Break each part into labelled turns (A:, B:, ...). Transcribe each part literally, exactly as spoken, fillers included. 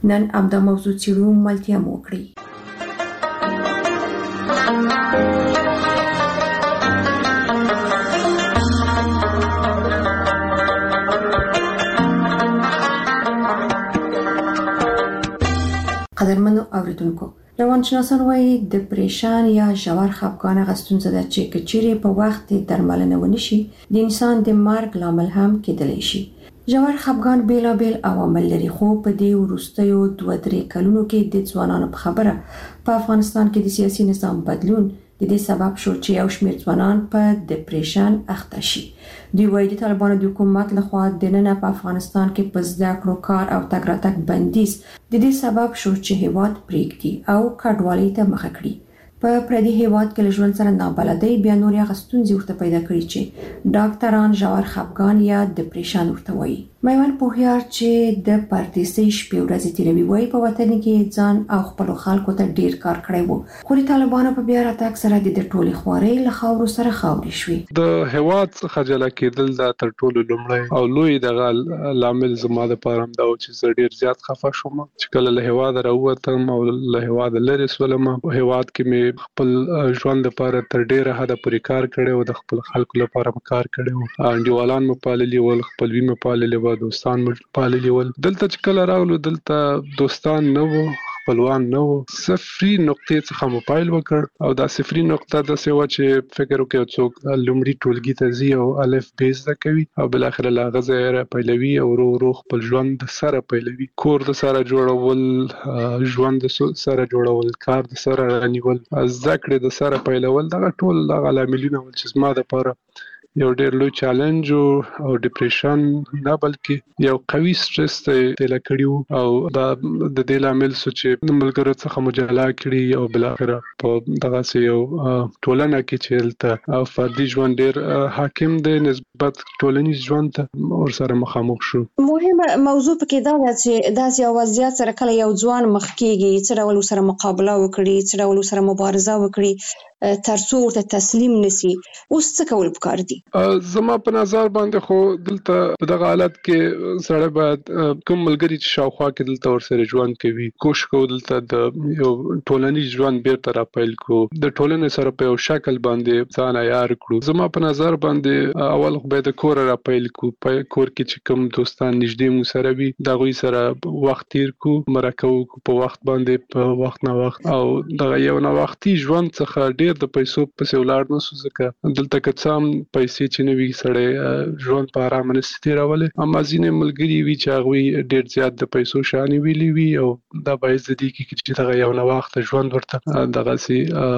A: نن همدا موضوع څیړو، ملتیا مو وکړي. قدرمنو اوریدونکو، روانشناسان وايي ډیپریشن یا ژور خفګان هغه ستونزه ده چې کچېرې په وخت درملنه ونشي د انسان د مرګ لامل هم کېدلی شي. ژور خفګان بیلابیل عوامل لري، خو په دې وروستیو دوه درې کلونو کې د ځوانانو په خبره په افغانستان کې د سیاسي نظام بدلون د دې سبب شو چې یو شمېر ځوانان په ډیپریشن اخته شي. دوی وايي د طالبانو د حکومت لخوا د نن په افغانستان کې په زده کړو، کار او تګ راتګ بندیز د دې سبب شو چې هیواد پریږدي او کډوالۍ ته مخه کړي. په پردي هیواد کې له ژوند سره نابلدۍ بیا نور هغه ستونزې ورته پیدا کړي چې ډاکټران ژور خفګان یا ډیپریشن ورته وایي. میوند پوهیار چې د پردیسۍ شپې ورځې تیروي وایي په وطن کې ځان او خپلو خلکو ته ډیر کار کړی وو، خو د طالبانو په بیا راتګ سره د ټولې خوارۍ له خاورو سره خاورې شوې.
B: د هیواد څخه جلا کېدل دا تر ټولو لومړی او لوی دغه لامل زما لپاره هم دا و چې زه ډیر زیات خفه شوم چې کله له هیواده راووتم او له هیواده لرې شولم. په هیواد کې مې خپل ژوند لپاره تر ډیره حده پورې کار کړی او د خپل خلکو لپاره مې کار کړی و. انډیوالان مې پاللي ول، خپلوي مې پاللي و، دوستان مې پاللي ول. دلته چې کله راغلو دلته دوستان نه وو، خپلوان نه وو. صفري نقطې څخه مو پیل وکړ او دا صفري نقطه داسې وه چې فکر وکړو څوک لومړي ټولګي ته ځي او الف ب زده کوي او بالاخره له هغه ځایه راپیلوي او ورو ورو خپل ژوند د سره پیلوي. کور د سره جوړول، ژوند د سره جوړول، کار د سره رانیول، زده کړې د سره پیلول، دغه ټول دغه لاملونه ول چې زما دپاره یو ډېر لوی چالنج او ډیپریشن نه بلکې یو قوي سټرس ته تېله کړي وو او دا د دې لامل سو چې د ملګرو څخه مو جلا کړي او بالاخره په دغسې یو ټولنه کې چې هلته فردي ژوند ډېر حاکم دی نسبت ټولنیز ژوند ته ورسره مخامخ شو.
C: مهمه موضوع پکې دا ده چې داسې یو وضعیت سره کله یو ځوان مخ کېږي څه ډول ورسره مقابله وکړي، څه ډول ورسره مبارزه وکړي تر څو ورته تسلیم نشي، اوس څه کول پکار دي؟
B: زما په نظر باندې خو دلته په دغه حالت کې سړی باید کوم ملګري چې شاوخوا کې دلته ورسره ژوند کوي کوشش کوو دلته د یو ټولنیز ژوند بیرته راپیل کړو، د ټولنې سره په یو شکل باندې ځان عیار کړو. زما په نظر باندې اول خو باید د کوره راپیل کړو، په کور کې چې کوم دوستان نږدې مو سره وي د هغوی سره وخت تیر کړو، مرکه وکړو په وخت باندې په وخت نه وخت او دغه یو نه وختي ژوند څخه ډېر د پیسو پسې ولاړ نسو ځکه دلته که څه هم پیسې چې نه وي سړی ژوند په ارامه نسي تېرولی. اما ځینې ملګري وي چې هغوی ډېر زیات د پیسو شیانې ویلي وي او دا باعث د دې کېږي چې دغه یو نه وخته ژوند ورته دغسې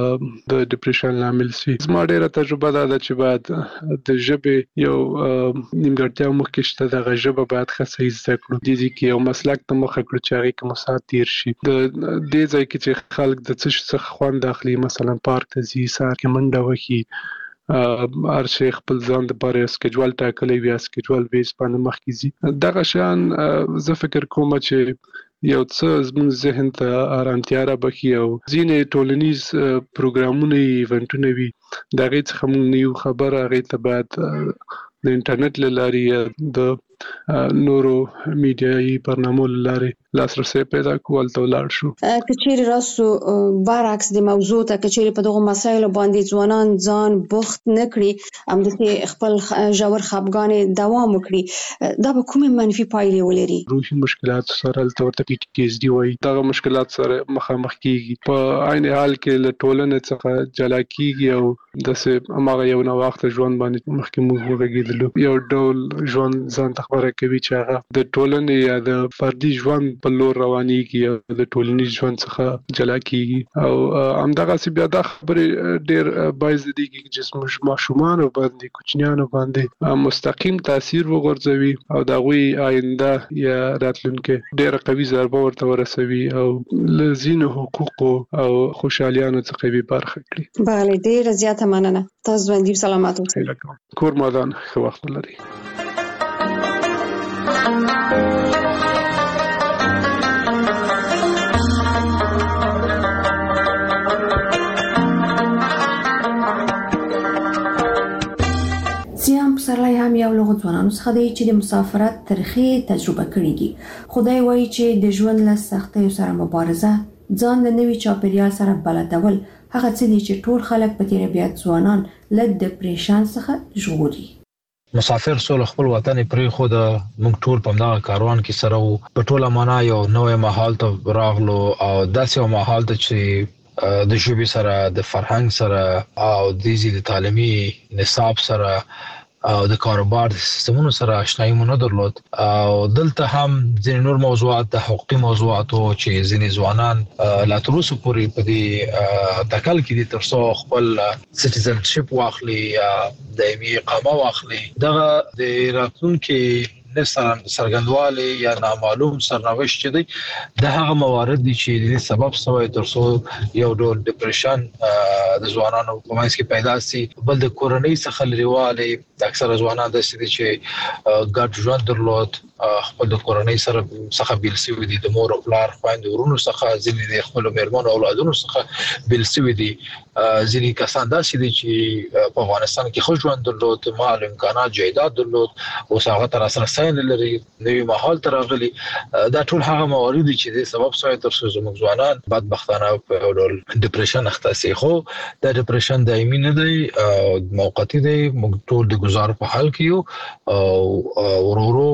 B: د ډیپریشن لامل سي. زما ډېره تجربه دا ده چې باید د ژبې یو نیمګړتیا مخکې شته، دغه ژبه باید ښه صحیح زده کړو، دې ځای کې یو مسلک ته مخه کړو چې هغې کې مو ساعت تېر شي. د دې ځای کې چې خلک د څه شي څخه خوند اخلي، مثلا پارک ته ځي، سهار کې منډه وهي، هر شی خپل ځان دپاره یو سکیجول ټاکلی وي، سکیجول بیس باندې مخکې ځي. دغه شیان زه فکر کوم چې یو څه زموږ ذهن ته ارامتیا رابخي او ځینې ټولنیز پروګرامونه ایونټونه وي د هغې څخه موږ نه یو خبر، هغې ته باید د انټرنیټ له لارې یا د نورو میډیایي برنامو له لارې لاسرسی پیدا کړو، هلته ولاړ شو.
C: که چیرې راسو برعکس د موضوع ته که چیرې په دغو مسایلو باندې ځوانان ځان بوخت نه کړي، همداسې خپل ژور خفګان دوام وکړي، دا به کومې منفي پایلې ولري؟
B: روحي مشکلات سره هلته ورته پی ټي ایس ډي وایي، دغه مشکلات سره مخامخ کېږي، په عین حال کې له ټولنې څخه جلا کېږي او داسې هماغه یو ناوخته ژوند باندې مخکې موږ وغږېدلو یو ډول ژوند ځان ته خبره کوي چې هغه د ټولنې یا د فردي ژوند په لور روانېږي او د ټولنیز ژوند څخه جلا کېږي او همدغسې بیا دا خبرې ډېر باعث د دې کېږي چې زموږ ماشومانو باندې، کوچنیانو باندې مستقیم تاثیر وغورځوي او د هغوی آینده یا راتلونکی ډېره قوي ضربه ورته ورسوي او له ځینو حقوقو او خوشحالیانو څخه یې برخه کړي.
C: بله، ډېره زیاته مننه. تاسو ژوندي او سلامت اوسئ.
B: کور مادان ښه وخت ولرئ.
A: سیام پسرلی هم یو له ځوانانو څخه دی چې د مسافرت ترخې تجربه کړې دي. خدای وایي چې د ژوند له سختیو سره مبارزه، ځان د نوي چاپیریال سره بلدول هغه څه دي چې ټول خلک په تیر بیا ځوانان له ډیپریشن څخه ژغوري.
D: مسافر سول خپل وطن پرې خو د موږ ټول په دغه کاروان کې سره وو، په ټوله معنا یو نوې ماحول ته راغلو او داسې یو ماحول ته چې د ژبې سره، د فرهنګ سره او د دې تعلیمي نصاب سره او د کاروبار د سیستمونو سره آشنایي مونږ نه درلود. او دلته هم ځینې نور موضوعات د حقوقي موضوعاتو چې ځینې ځوانان لا تر اوسه پورې په دې تکل کې دي ترڅو خپل سټیزنشپ واخلي یا دایمي اقامه واخلي. دغه د راتلونکي نسان سرګندواله یا نامعلوم سرنوشت چې دی د هغه موارد دي چې د سبب سوی ترڅو یو ډول ډیپریشن د ځوانانو په منځ کې پیدا سي. بل د کورنۍ څخه لريواله اکثر ځوانان د سړي چې ګډ ژوند درلود، خپل د کورنۍ سره څخه بیل سوي دي، د مور او پلار خويندو ورونو څخه، ځینې د خپل میرمنو او اولادونو څخه بیل سوي دي. ځینې کسان داسې دي چې په افغانستان کې خو ژوند درلود، مال امکانات جایداد درلود او هغه تر سره ساين لري، نوې ماحول تر غلي. دا ټول هغه موارد چې د سبب سوی تر څو زموږ ځوانان بدبختانه په ډول ډیپریشن اخته سي. خو دا ډیپریشن دایمي نه دی، موقتی دی. موږ ټول د گزار په حال کې یو او ورورو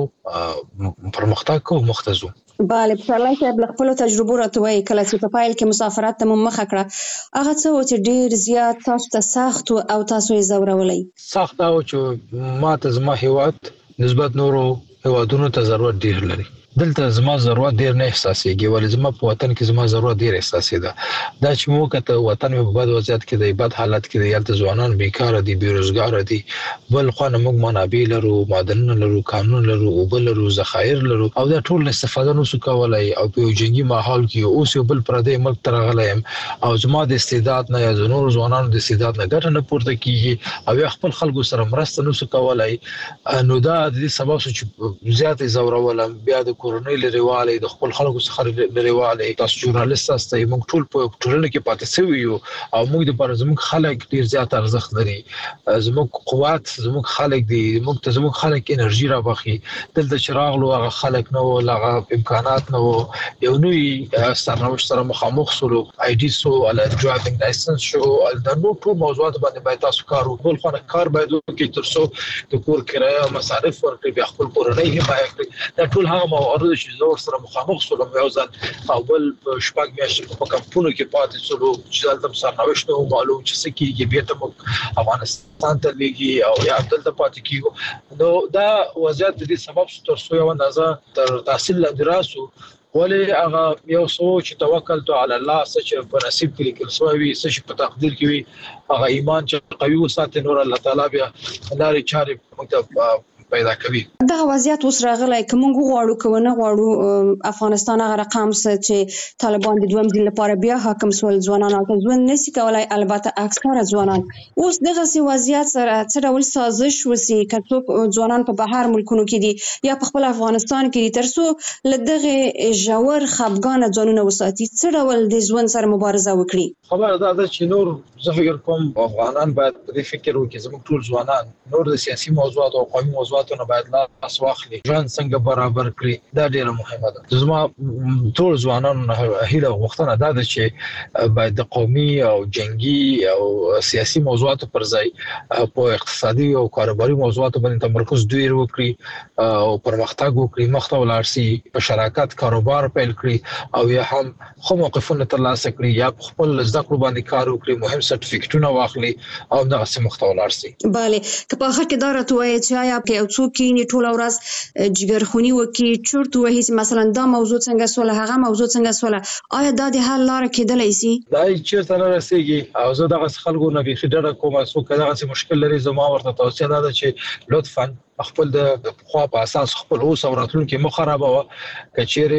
D: پرمختګ کوو مختزو.
C: بله، پسرلی صاحب له خپلو تجربو راته وایي کله چې په پایل کې مسافرت ته مو مخه کړه هغه څه و چې ډېر زیات تاسو ته سخت او تاسو یې ځورولی؟
D: سخت او چې ما ته زما هیواد نسبت نورو هیوادونو ته ضرورت ډېر لري. دلته زما ضرورت ډیر نه احساسېږي، ولې زما په وطن کې زما ضرورت ډیر احساسېده. دا چې مو کته وطن په بد وضعیت کې دی، بد حالت کې دی، یالته ځوانان بیکاره دي، بیروزګار دي، بل خو نه موږ منابع لرو، معدنونه لرو، قانون لرو، او بل لرو، ذخایر لرو، او دا ټول استفاده نو کولای. او په جنگي ماحول کې اوس یو بل پردې ملک ترغلایم او زما د استعداد نه یا زنور ځوانانو د استعداد نه ګټه نه پورته کیږي او خپل خلکو سره مرسته نو کولای. نو دا د سبب چې زیات زورولم بیا د کورنۍ لريواله د خپل خلکو څخه لريواله. تاسو ژورنالیست تاسو موږ ټول په ټولنه کې پاتې شوی یو او موږ د پر زموږ خلک ډیر زیات ارزښت لري. زموږ قوت زموږ خلک دي، موږ ته زموږ خلک انرژي راوخی. دلته چراغلو هغه خلک نو هغه امکانات نو یو نوې سرنوشت سره مخامخ سره آی ډي سو ال ډرایوینګ لایسنس شو د نو ټول موضوعات باندې باید تاسو کار وکړئ. خو کار باید وکړئ ترڅو د کور کرایه مصارف ورکړي، بیا خپل کورنۍ حمایت کړي. دا ټول هغه موارد چې زور سره مخامخ سره یو ځل اول شپږ میاشتې په کمپونو کې پاتې شو چې دلته سرنوشت نو معلوم چې سکیږي بیا ته افغانستان ته لګي او یا دلته پاتې کیږي. نو دا وضعیت د دې سبب ترڅو یو اندازه تر تحصیل لدراسو ولې هغه یو سوچ توکل تو علی الله سچ په نصیب کې لیکل سوی سچ په تقدیر کې وي هغه ایمان چې قوي وساتي نور الله تعالی بیا لارې چارې متف پیدا کوي.
C: دا وضعیت اوس راغلی که موږ غواړو که نه غواړو افغانستان هغه رقم څه چې طالبان د دویم ځل لپاره بیا حاکم سول ځوانان او ژوند نشي کولای. البته اکثره ځوانان اوس دغه سي وضعیت سره څه ډول سازش وسی که څوک ځوانان په بهر ملکونو کې دي یا په خپل افغانستان کې دي ترڅو لدغه ژور خپګان ځانونه وساتي څه ډول د ژوند سره مبارزه وکړي؟
D: خبره دا ده چې نور زه فکر کوم افغانان باید په دې فکر وکړي زموږ ټول ځوانان نور د سیاسي موضوعات او قومي موضوعات نه باید لاس واخلي، ژوند څنګه برابر کړي. دا ډیره مهمه ده. زما ټول ځوانانو هیله غوښتنه ده چې باید د قومي او جنگي او سیاسي موضوعاتو پر ځای په اقتصادي او کاروباري موضوعاتو باندې تمرکز ډیر وکړي او پرمختګ وکړي، مخته ولاړ شي، په شراکت کاروبار پیل کړي او یا هم خو موقفونه ترلاسه کړي یا خپل زده کړو باندې کار وکړي، مهم سرټیفیکټونه واخلي او دغه سم مخته ولاړ شي.
C: bale که په اخر کې دا راته وایي چې آیا کې څوک یې ټول ورځ جګرخونی وکي چورت وهي مثلا دا موضوع څنګه سوله هغه موضوع څنګه سوله، آیا دا د حل لار کېدلای شي؟ دا
D: چې تر رسیدي او زه دغه خلکو نه به خډه کوم څوک دغه مشکل لري زما ورته توصیه ده چې لطفا خپل د خو په اساس خپل اوس او راتلونکي مخ خرابوه. کچېره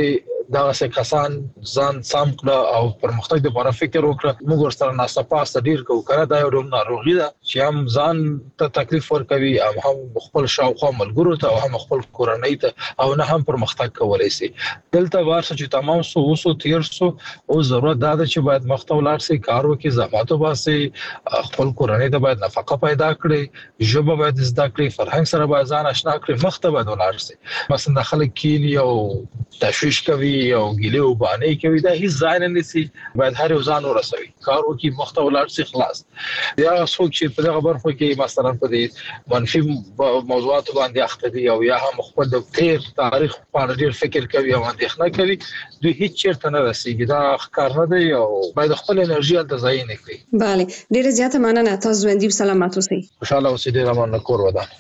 D: دا څه کسان ځان سم کړ او پرمختګ لپاره فکر وکړ موږ ورسره ناسته پاسته ډیر کوو کړه دا یو ناروغي ده چې هم ځان ته تکلیف ورکوي او هم خپل شاوخوا ملګرو ته او هم خپل کورنۍ ته او نه هم پرمختګ کولای شي دلته ورسره چې تمام سو وسو تیر سو او ضرورت دا ده چې باید مختولار سي کار وکړي زحمت وباسي خپل کورنۍ ته باید نفقه پیدا کړي ژبه باید زده کړي فرهنګ سره باید ځان آشنا کړي مخته باید ولار سي مثلا خلک کینی او تشویش کوي او ګیله او باندې کوي دا هیڅ ځای نه نسی باید هر یو ځان ورسوي کار وکړي مخته ولار سي خلاص یا څوک چې په دغه برخه کې مثلا په دې منفي موضوعات باندې اخته دي او یا هم خپل د تیر تاریخ په اړه ډیر فکر کوي او اندېښنه کوي دوی هیڅ چیرته نه رسیږي دا ښکار نه دی او باید خپل انرژي ته ځای نه کړي
C: bale ډیره زیاته مننه تاسو ژوندۍ سلامات اوسئ
D: خوشاله اوسئ ډیره مننه کور ودان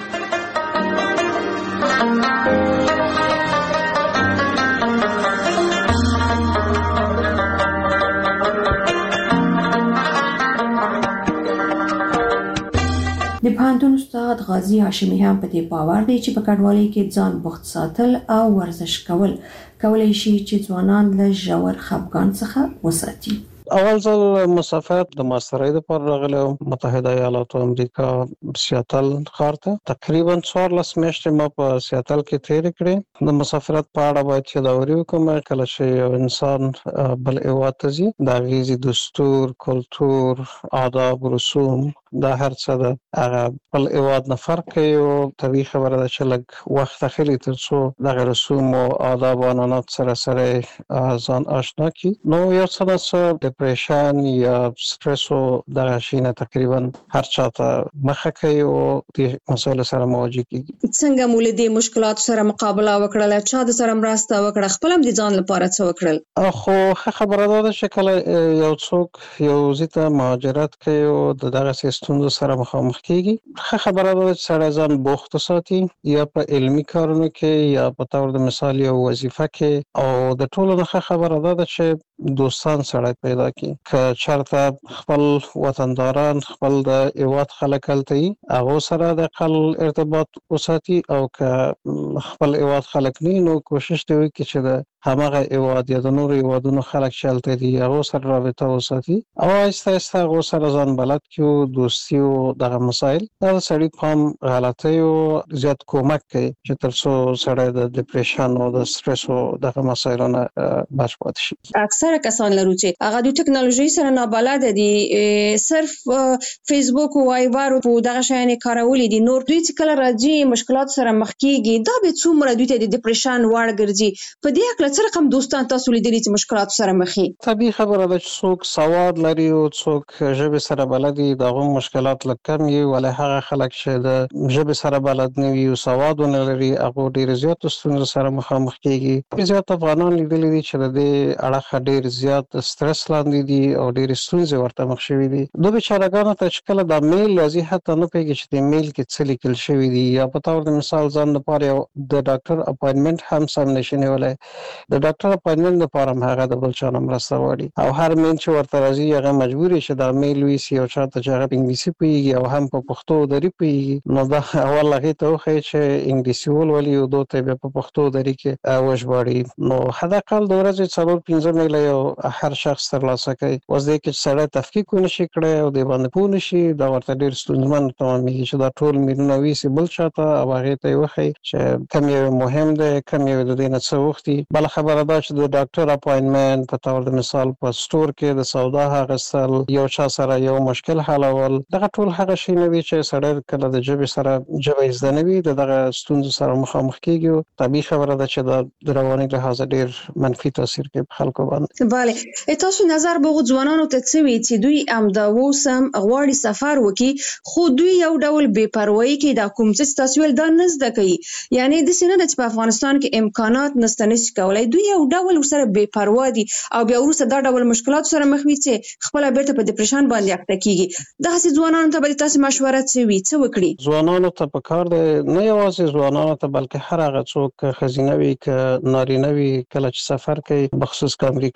A: د پوهنتون استاد غازی هاشمی هم په دې باور دی چې په کډوالۍ کې ځان بوخت ساتل او ورزش کول کولای شي چې ځوانان له ژور خپګان څخه وساتي.
E: اول ځل مسافرت د ماسترۍ لپاره راغلی متحده ایالاتو امریکا سیاتل ښار ته تقریبا څوارلس میاشتې ما په سیاتل کې تېرې کړې د مسافرت په اړه باید یادوري وکړم کله چې یو انسان بل هېواد ته ځي د هغې دستور کلتور آداب رسوم دا هر څه ده هغه خپل هېواد نه فرق کوي او طبیعي خبره ده چې لږ وخت اخلي تر څو دغه رسوم او آداب او عنعنات سره سره ځان آشنا کړي نو یو څه نه څه ډپریشن یا سټرس او دغه شي نه تقریبا هر چاته مخه کوي او د مسایلو سره مواجه کېږي.
C: څنګه مو له دې مشکلاتو سره مقابله وکړله چا د سره مرسته وکړه خپل هم د ځان لپاره څه وکړل؟
E: خو ښه خبره دا ده چې کله یو څوک یو ځای ته مهاجرت کوي او د دغسې ستونزو سره مخامخ کېږي ښه خبره ده چې سړی ځان بوخت وساتي یا په علمي کارونو کې یا په طور د مثال یو وظیفه کې او د ټولو نه ښه خبره دا ده چې دوستان سړی پیدا کړي که چېرته خپل وطنداران خپل د هېواد خلک هلته وي هغو سره د اقل ارتباط وساتي او که خپل هېواد خلک نه وي نو کوشش دې وکړي چې د هماغه هېواد یا د نورو هېوادونو خلک چې هلته دي هغو سره رابطه وساتي او آهسته آهسته هغو سره ځان بلد کړي دوستي او دغه مسایل دا د سړي په هم غلطیو زیات کومک کوي چې تر څو سړی د ډپریشن او د سټرس او دغه مسایلو نه بچ پاتې شي.
C: اکثره کسان لرو چې هغه د ټکنالوژي سره نابلده دي صرف فیسبوک او وایبر او دغه شیان کارولي دي نور دوی چې کله راځي مشکلات سره مخ کیږي دا به څومره دوی ته د ډپریشن وړ ګرځي په دې اړه څه رقم دوستان تاسو لیدلي چې مشکلات سره مخ دي؟
E: طبیعي خبره ده چې څوک سواد لري او څوک ژبې سره بلد دي دغه مشکلات لږ کم وي ولې هغه خلک چې د ژبې سره بلد نه وي او سواد ونه لري هغه ډېر زیات ستونزو سره مخامخ کېږي زیات افغانان لیدلي دي چې د دې اړخ ډېر زیات سترس لاندې دي او ډېر ستونزې ورته مخ شوي دي دوی بیچارهګانو ته چې کله دا میل راځي حتی نه پوهېږي چې د میل کې څه لیکل شوي دي یا په طور د مثال ځان لپاره یو د ډاکټر اپاینټمنټ هم سم نشي نیولی د ډاکټر اپاینټمنټ لپاره هم هغه د بل چا نه مرسته غواړي او هر میل چې ورته راځي هغه مجبور چې دا میل ویسي او چاته چې هغه په انګلیسي پوهېږي او هم په پښتو دري پوهېږي نو دا اول هغې ته وښایي چې انګلیسي ولولي او دوی ته بیا په پښتو دري کې وژباړي نو حداقل د ورځې څلور پنځه میله یو هر شخص ترلاسه کوي اوس دې کې چې سړی تفکیک ونه شي کړی او دې باندې پوه نه شي دا ورته ډېر ستونزمن تمامېږي چې دا ټول میلونه ویسي بل چاته او هغې ته یې وښایي چې کوم یو مهم دی کوم یو د دې نه څه وختي بله خبره دا چې د ډاکټر اپاینټمنټ په طور د مثال په سټور کې د سودا اخیستل یو چا سره یو مشکل حلول دغه ټول هغه شی نه وي چې سړی کله د ژبې سره ژبه یې زده نه وي د دغه ستونزو سره مخامخ کېږي او طبیعي خبره ده چې د رواني لحاظه ډېر منفي تاثیر کوي په خلکو باندې.
C: بله تاسو نظر به ځوانانو ته څه وي چې دوی همدا اوس هم غواړي سفر وکړي خو دوی یو ډول بې پروایي کوي دا کوم څه تاسو ول دا نه زده کوي یعنی داسې نه ده چې په افغانستان کې امکانات نشته نشي کولای دوی یو ډول ورسره بې پروا دي او بیا وروسته دا ډول مشکلات سره مخ وي چې خپل بیرته په ډپریشن باندې اخته کیږي دغه ځوانانو ته به تاسو مشوره څه وي څه وکړي؟
E: ځوانانو ته پکار دی نه یوازې ځوانانو ته بلکې هر هغه څوک ښځینه وي که نارینه وي کله چې سفر کوي بخصوص که امریکا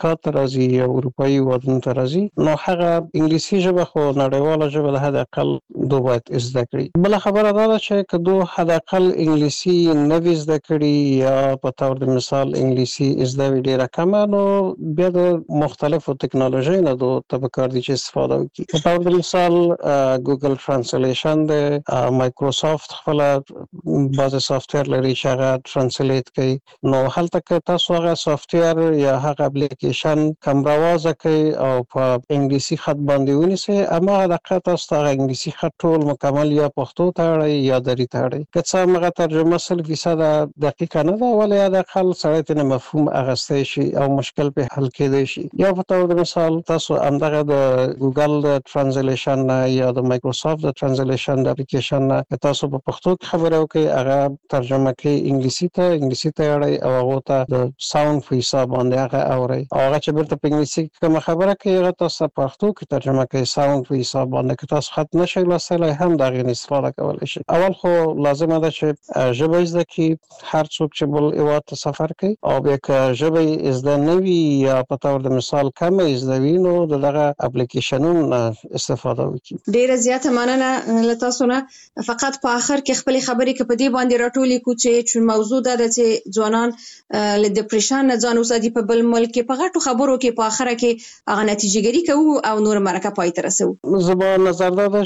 E: امریکا ته راځي یا اروپאי هیوادونو ته راځي نو هغه انګلیسي ژبه خو نړیواله ژبه ده، حد اقل دوی باید زده کړي. بل خبره دا ده چې که دوی حد اقل انګلیسي نه وي زده کړي یا په تور د مثال انګلیسي زده وي ډیره کمه، نو بیا د مختلفو ټکنالوژي نه دوی ته پکار دي چې استفاده وکړي. په تور د مثال ګوګل ترانسلیشن ده، مایکروسافت خپل بعض سافټویر لري چې هغه ترانسلیټ کوي. نو هلته که تاسو هغه سافټویر یا هغه اپلیکیشن کمروازه کوي او په انګلیسي خط باندې ونیسئ، اما هغه تاسو ته انګلیسي خط ټول مکمل یا پښتو ته اړئ یا دري ته اړئ. که څه هغه ترجمه سل فیصد دقیقه نه ده، ولې هغه خل سره ته مفهوم اغستی شي او مشکل په حل کېدای شي. یا په تور د مثال تاسو همدغه د ګوګل د ترانسلیشن یا د مایکروسافت د ترانسلیشن د اپلیکیشن نه تاسو په پښتو کې خبرې وکړئ، هغه ترجمه کوي انګلیسي ته انګلیسي ته اړئ او هغه ته د ساوند په حساب باندې هغه اوري، او هغه چې بیرته په انګلیسي کې کوم خبره کوي هغه تاسو په پښتو کې ترجمه کوي ساوند په حساب باندې. که تاسو خط نشئ لوستلی هم دا غي استفاده کولای شئ. اول خو لازمه ده چې ژبه زده کړئ، هر څوک چې بل هیواد ته سفر کوي، او بیا که ژبه زده نه وي یا په تور د مثال کم زده وي نو دغه اپلیکیشنونو استفاده وکړي.
C: ډیره زیاته مننه له تاسو نه. فقط په اخر کې خپل خبرې کې په دې باندې راټولې کو چې موضوع ده چې ځوانان له ډیپریشن نه ځان وساتي په بل ملک کې، په غټو خبرو کې په اخره کې هغه نتیجه ګری کوو او نور مرکه پای ته رسو.
E: زما نظر دا ده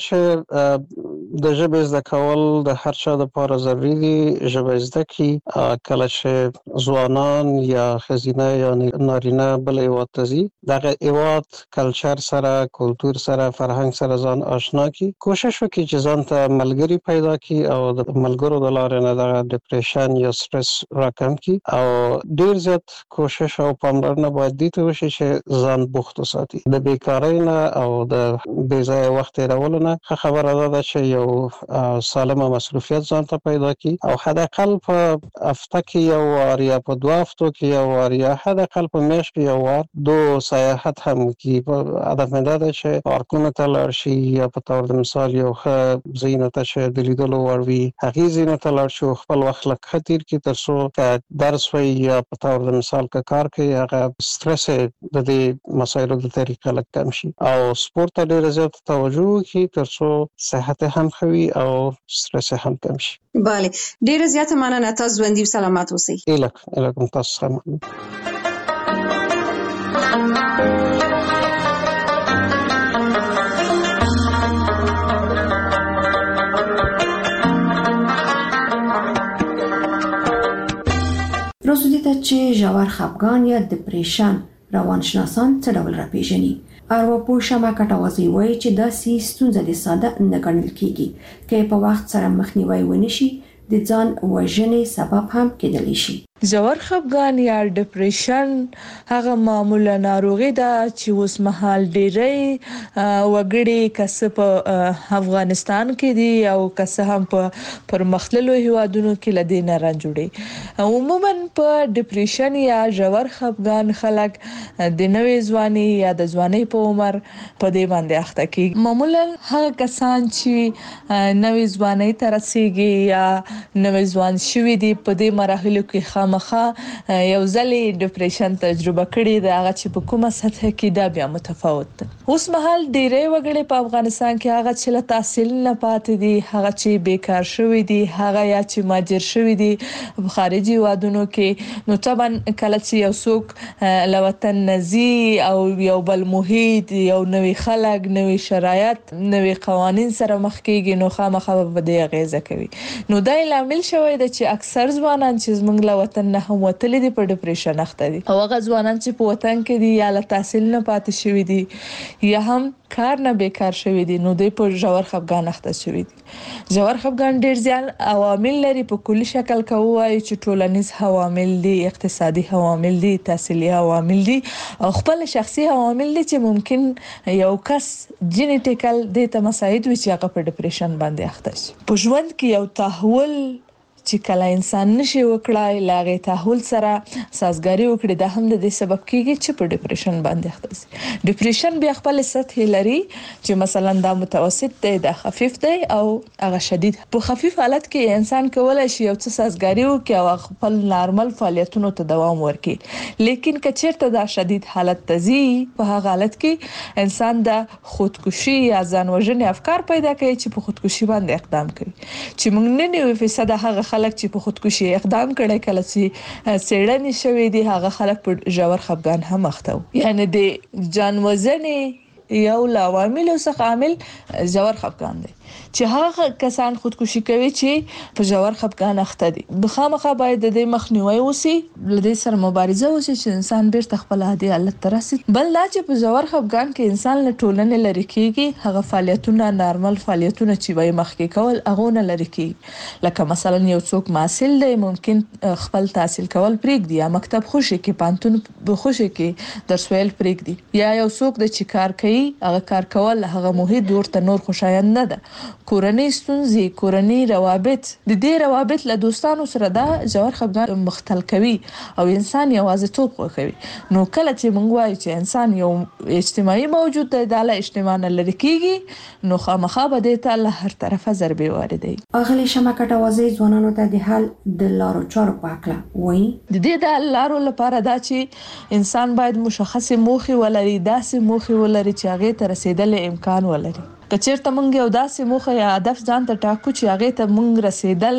E: چې د ژبې زده کول د هر چا لپاره ضروري دي. ژبه زده کړي کله چې ځوانان یا ښځینه یا نارینه بل هیواد ته ځي، دغه هیواد کلچر سره، کلتور سره، فرهنګ سره ځان آشنا کړي، کوشش وکړي چې ځان ته ملګري پیدا کړي او د ملګرو د لارې نه دغه ډیپریشن یا سټرس راکم کړي، او ډیر زیات کوشش او پاملرنه باید دي ته وشي چې ځان بوخت وساتي د بیکارۍ نه او د بې ځایه وخت تېرولو نه. ښه خبره دا ده چې یو سالمه مصروفیت ځان ته پیدا کړي، او حد اقل په هفته کې یو وار یا په دوه هفتو کې یو وار یا حد اقل په میاشت کې یو وار دو سیاحت هم کړي. هدف مې دا ده چې پارکونو ته لاړ شي یا په تور د مثال یو ښه ځایونه ته چې د لیدلو وړ وي هغې ځایونو ته لاړ شي، خپل وخت لږ ښه تېر کړي تر څو که درس وایي یا په تور د مثال که کار کوي هغه سټرس د دې مسایلو د طریقه لږ کم شي، او سپورت ته ډېره زیاته توجه وکړي تر څو صحت هم ښه وي او سټرس هم کم شي.
C: بله، ډېره زیاته مننه. تاسو ژوندي او سلامت اوسئ.
E: ایله ایله کوم تاسو هم.
A: روزو دې ته چې ژور خپګان یا ډیپریشن روانشناسان څه ډول راپېژني. ارواپوه شمع کټوازی وایي چې دا سي ستونزه د ساده نه ګڼل کېږي، که په وخت سره مخنیوي ونشي د ځان وژنې سبب هم کېدلی شي.
F: ژور خپګان یا ډیپریشن هغه معمولا ناروغي ده چې اوس مهال ډېری وګړي کسه په افغانستان کې دي او کسه هم په پرمختللو هیوادونو کې لدې نه رانجوړي. عموما په ډیپریشن یا ژور خپګان خلک د نوې ځواني یا د ځواني په عمر په دې باندې اخته کیږي. معمولا هغه کسان چې نوې ځواني ته رسیدي یا نوې ځوان شوي دي په دې مراحلو کې مخه یو ځلې ډیپریشن تجربه کړې ده، هغه چې په کومه سطح کې دا بیا متفاوت ده. اوس مهال ډېری وګړي په افغانستان کې هغه چې له تحصیل نه پاتې دي، هغه چې بیکار شوي دي، هغه یا چې مهاجر شوي دي په خارجي هیوادونو کې. نو طبعا کله چې یو څوک له وطن نه ځي او یو بل محیط، یو نوې خلک، نوې شرایط، نوې قوانین سره مخ کېږي، نو خامخا به دې اغیزه کوي. نو دا لامل شوی دی چې اکثر ځوانان چې زموږ له وطن نه هم وتلي دي په ډیپریشن اخته دي، او هغه ځوانان چې په وطن کې دي یا له تحصیل نه پاتې شوي دي یا هم کار نه بیکار شوي دي، نو دوی په ژور خپګان اخته شوي دي. ژور خپګان ډیر زیات عوامل لري. په کلی شکل کې وایي چې ټولنیز عوامل دي، اقتصادي عوامل دي، تحصیلي عوامل دي، او خپل شخصي عوامل دي چې ممکن یو کس جینیټیکل د ته مساعد وي چې هغه په ډیپریشن باندې اخته شي. په ژوند کې یو تحول چې کله انسان نشي وکړای لاغه تحول سره سازګاری وکړي دا هم د دې سبب کیږي چې په ډیپریشن باندې اخته شي. ډیپریشن بیا خپل سطح لري چې مثلا دا متوسط دی دا خفیف دی او هغه شدید. په خفیف حالت کې انسان کولای شي یو څه سازګاری وکړي او خپل نارمل فعالیتونو ته دوام ورکړي، لیکن کچېرته دا شدید حالت تزي په هغه حالت کې انسان د خودکشي یا ځان وژنې افکار پیدا کوي چې په خودکشي باندې اقدام کوي. چې موږ نه نیو فیصد هغه خلک چې په خودکشي اقدام کړي کله چې سیړنې شوې دي هغه خلک په ژور خفګان هم اخته وي. یعنی د ځان وژنې یو لوامل څخه عامل ژور خفګان دی چې هغه کسان خودکشي کوي چې په ژور خفګان اخته دي. د خامخا باید د دې مخنیوي وسی، لدې سره مبارزه وسی چې انسان بیرته خپل عادي حالت ته راسي. بل دا چې په ژور خفګان کې انسان له ټولنې لري کیږي، هغه فعالیتونه نارمل فعالیتونه چې وای مخکې کول هغه نه لري کیږي. لکه مثلا یو څوک محصل دی ممکن خپل تحصیل کول پریږدي یا مکتب خوشي کې پانتون بخوشي کې درس ویل پریږدي، یا یو څوک د چیکار کوي هغه کار کول هغه محیط ورته نور خوشایند نه ده. کورنۍ ستونزې، کورنۍ روابط، د دې روابط له دوستانو سره دا ژور خفګان مختل کوي او انسان یوازیتوب خوښوي. نو کله چې موږ وایو چې انسان یو اجتماعي موجود دی دا له اجتماع نه لري کیږي نو خامخا به دې ته له هر طرفه ضربې واردوي.
A: اغلی شمکه توازی ځوانانو ته د حل د لارو چارو په اړه وایي.
F: د دې د لارو لپاره دا چې انسان باید مشخصه موخه ولري، داسې موخه ولري چې هغه ته رسیدل امکان ولري. کچېرته مونږ یو داسې موخه یا هدف ځان ته ټاکو چې هغه ته مونږ رسیدل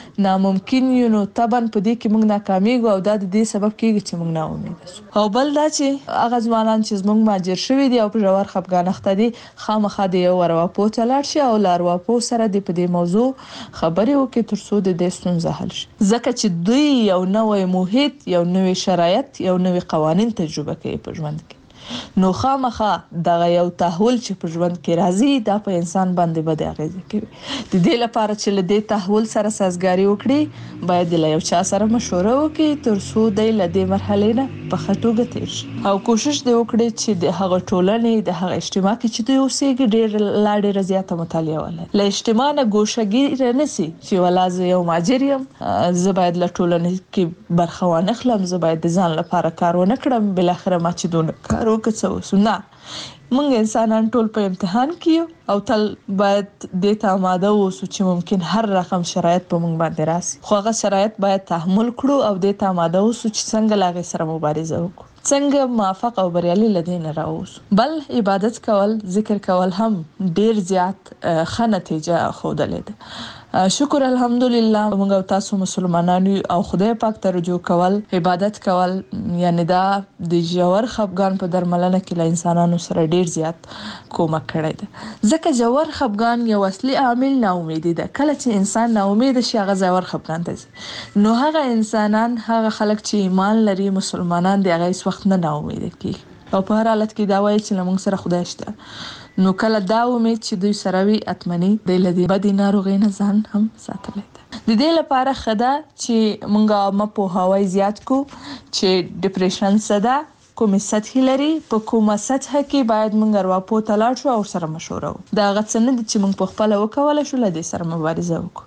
F: ناممکن یو نو طبعا په دې کې مونږ ناکامیږو او دا د دې سبب کیږي چې مونږ ناامید شو. او بل دا چې هغه ځوانان چې مونږ ماجر شوی دي او په ژور خفګان اخته دي خامخا د یو ورواپو چلاړ شي او لارواپو سره د په دې موضوع خبرې وکړي ترڅو د دې ستونزه حل شي. ځکه چې دوی یو نوې محیط، یو نوې شرایط، یو نوې قوانین تجربه کوي په ژوند کې. نو خامخا دغه یو تحول چې په ژوند کې راځي دا په انسان باندې بد اغیز کوي. د دې لپاره چې له دې تحول سره سازګاری وکړي باید له یو چا سره مشوره وکړي ترڅو د لدې مرحله نه په خټوګه تیر شي او کوشش دی وکړي چې د هغه ټولنې د هغه اجتماع کې چې دوی اوسېږي ډېر لا ډېر زیاته مطالعه ولري. له اجتماع نه ګوښه نسی چې ولازم یو ماجر یم، زه باید له ټولنې کې برخه وانخلم، زه باید د ځان لپاره کار ونه کړم، بل اخر ما چې دونه کار وکړم. نه، موږ انسانان ټول په امتحان کې او تل باید د ته آماده اوسو چې ممکن هر رقم شرایط په موږ باندې راسي، خو هغه شرایط باید تحمل کړو او د ته آماده اوسو چې څنګه لاغه سره مبارزه وکړو، څنګه موافق او بریالي لدین راووسو. بل عبادت کول، ذکر کول هم ډیر زیات ښه نتیجه ښودلې ده. شکر الحمدلله موږ او تاسو مسلمانانو او خدای پاک ته رجوع کول، عبادت کول، یعنی دا د ژور خفګان په درملنه کې له انسانانو سره ډیر زیات کومک کړی ده. ځکه ژور خفګان یو اصلي عامل ناامیدي ده. کله چې انسان ناامید شي هغه ژور خفګان ته نو هغه انسانان، هغه خلک چې ایمان لري، مسلمانان دي، هغه هیڅ وخت نه ناامید کیږي او په هر حالت کې دا وایي چې موږ سره خدای شته. نو کله دا امید چې دوی سره وي اتمنی د لدی بدی ناروغي نه ځان هم ساتلی ده. د دې لپاره خدا چې مونږه مپو هواي زیات کو چې ډیپریشن صدا کومه سطح لري، په کومه سطح کې باید مونږ ورواپو تلاړ شو او سره مشوره وکړو. دا غڅنه چې مونږ په خپل وکول شو لدی سره مبارزه وکړو.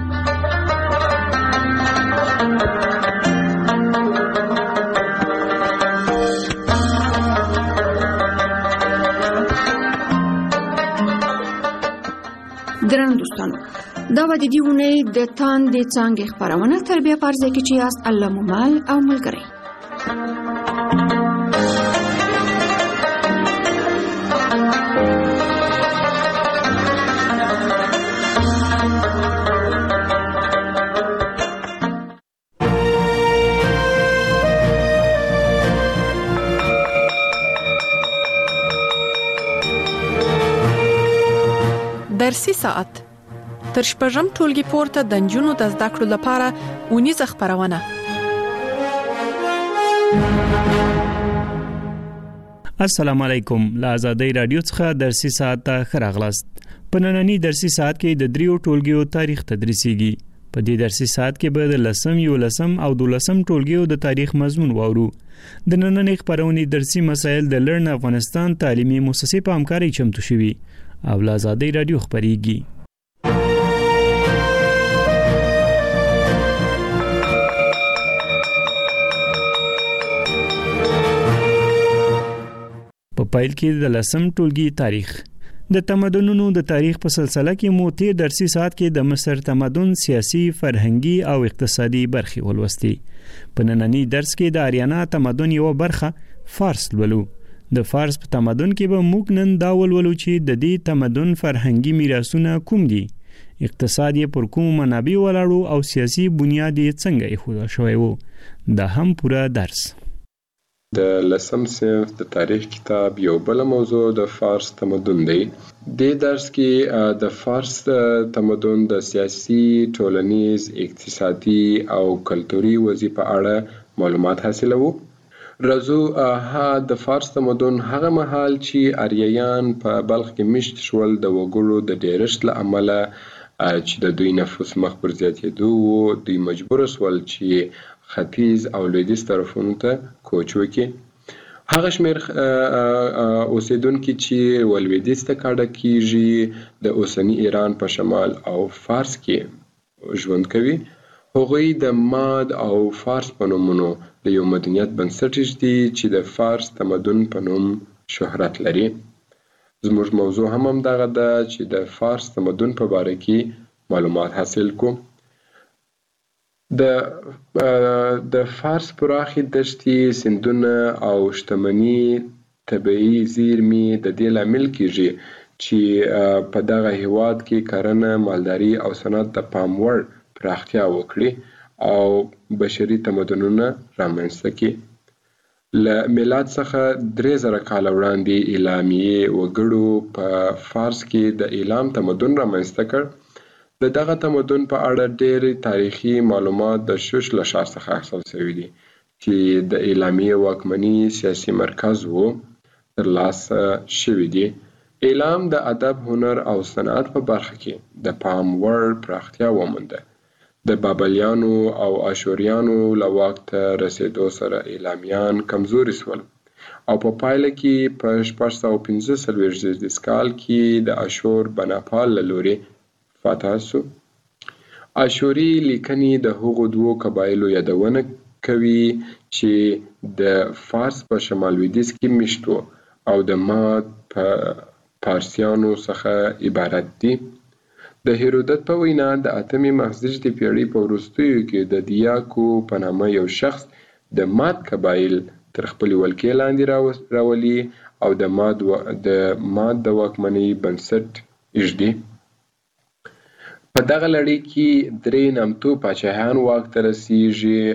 G: ګران دوستانو، دا و د دې ونې د تاندې څانګې خپرونه تربیه پرځای کې چې یاست الله ممال او ملګری.
H: درسي ساعت تر شپږم ټولګي پورته د نجونو د زده کړو لپاره ونیزه خبرونه.
I: السلام علیکم. له آزادۍ رادیو څخه درسي ساعت ته ښه راغلاست. په نننی درسي ساعت کې د دریو ټولګیو تاریخ تدریسیږي. په دې درسي ساعت کې به د لسم، یولسم او دولسم ټولګیو د تاریخ مضمون واورو. د نننۍ خبرونې درسي مسایل د لرن افغانستان تعلیمي مؤسسې په همکارۍ چمتو شوي او له آزادۍ رادیو خبريږي. په پایل کې د لسم ټولګي تاریخ. د تمدنونو د تاریخ په سلسله کې مو تیر درسي ساعت کې د مصر تمدن سیاسي، فرهنګي او اقتصادي برخې ولوستي. په نننی درس کې د آریانا تمدن یو برخه فارس ولولو. د فارس په تمدن کې به موږ نن دا ولولو چې د دې تمدن فرهنګي میراثونه کوم دي، اقتصاد یې پر کوم منابع ولاړو او سیاسي بنیاد یې څنګه ایښودل شوی وو. دا هم پوره درس.
J: د لسم صنف د تاریخ کتاب یو بل موضوع د فارس تمدن دی. د درس کې د فارس تمدن د سیاسي، ټولنیز، اقتصادي او کلتوري وضعیت په اړه معلومات حاصلوو. رازو ها د فارس تمدن هغه مهال چې آریایان په بلخ کې مشت شول د وګړو د ډیرښت له امله چې د دوی نفوس مخ پر زیاتېدو وو، دوی مجبور شول چې ختیځ او لویدیځ طرفونو ته کوچ وکړي. هغه شمېر اوسیدونکي چې ولویدیځ ته کډه کیږي د اوسني ایران په شمال او فارس کې ژوند کوي، هغوی د ماد او فارس په نومونو د یو مدنیت بنسټ ږدي چې د فارس تمدن په نوم شهرت لري. زموږ موضوع هم همدغه ده چې د فارس تمدن په باره کې معلومات حاصل کو. د د فارس پراخي دښتې، سیندونه او شتمني طبیعي زیرمې د دې لامل کیږي چې په دغه هیواد کې کرنه، مالداري او صنعت د پام وړ پراختیا وکړي او بشري تمدنونه رامنځته کړي. له میلاد څخه درې زره کاله وړاندې اعلامیې وګړو په فارس کې د اعلام تمدن رامنځته کړ. د دغه تمدن په اړه ډېر تاریخي معلومات د شش له ښار څخه اخیستل شوي دي چې د اعلامیې واکمني سیاسي مرکز و ترلاسه شوي دي. اعلام د ادب، هنر او صنعت په برخه کې د پام وړ پراختیا ومونده. د بابلیانو او اشوریانو له واک ته رسېدو سره اعلامیان کمزوري شول او په پایله کې په شپږ سوه پنځه څلوېښت زیږدیز کال کې د اشور بناپال له لوري فتح شو. اشوري لیکنې د هغو دوو قبایلو یادونه کوي چې د فارس په شمال لویدیځ کې مشت وو او د ماد په پارسیانو څخه عبارت دي. د هیرودت په وینا د اتمې مخزیږدي پیړۍ په وروستیو کې د دیاکو په نامه یو شخص د ماد قبایل تر خپلې ولکې لاندې راولي او د ماد و... د ماد د واکمنۍ بنسټ ایږدي. په دغه لړۍ کې درې نامتو پاچاهان واک ته رسیږي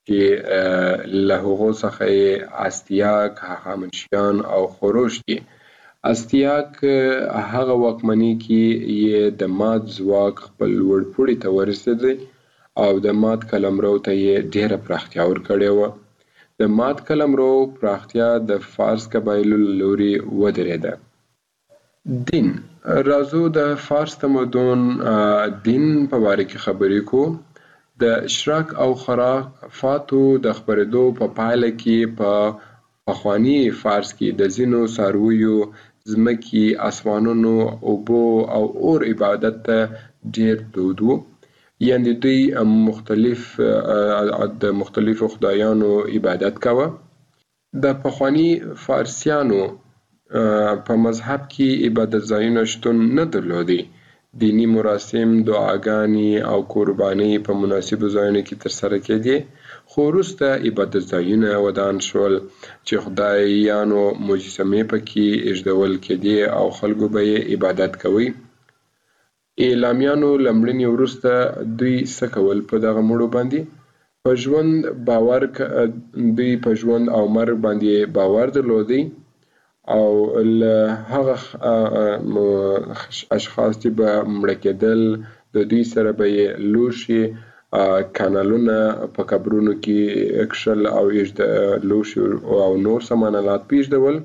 J: چې له هغو څخه یې استیاک، هخامنشیان او خروش دي. استیاک هغه واکمنۍ کې یې د ماد ځواک خپل لوړ پوړي ته ورسېدی او د ماد قلمرو ته یې ډېره پراختیا ورکړې وه. د ماد قلمرو پراختیا د فارس قبایلو له لوري ودرېده. دین رازو د فارس تمدن دین په باره کې خبرې کو. د اشراق او خرافاتو د خپرېدو په پایله کې په پخواني فارس کې د ځینو څارویو، ځمکې، اسمانونو، اوبو او اور عبادت ته ډېر دود و. یعنې دوی مختلف د مختلفو خدایانو عبادت کوه. د پخواني فارسیانو په مذهب کې عبادت ځایونه شتون نه درلودي. دینی مراسم، دعاګانې او قربانۍ په مناسبو ځایونو کې ترسره کېدې، خو وروسته عبادت ځایونه ودان شول چې خدایانو مجسمې پکې ایږدول کېدې او خلکو به یې عبادت کوي. اعلامیانو له مړینې وروسته دوی څه کول؟ په دغه مړو باندې په ژوند باور دوی په ژوند او مرګ باندې باور درلودی او له هغه اشخاص چې به مړه کېدل د دوی سره به یې لوښي، کانالونه په قبرونو کې کښل او لوښي او نور سامانالات پیږدول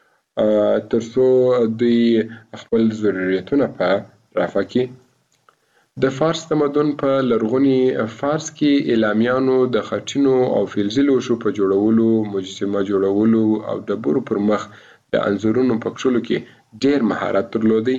J: تر څو دوی خپل ضرورتونه په رفع کړي. د فارس تمدن په لرغوني فارس کې اعلامیانو د خټینو او فلزي لوښو په جوړولو، مجسمه جوړولو او ډبرو پر مخ د انځورونو په کښلو کې ډېر مهارت درلودی.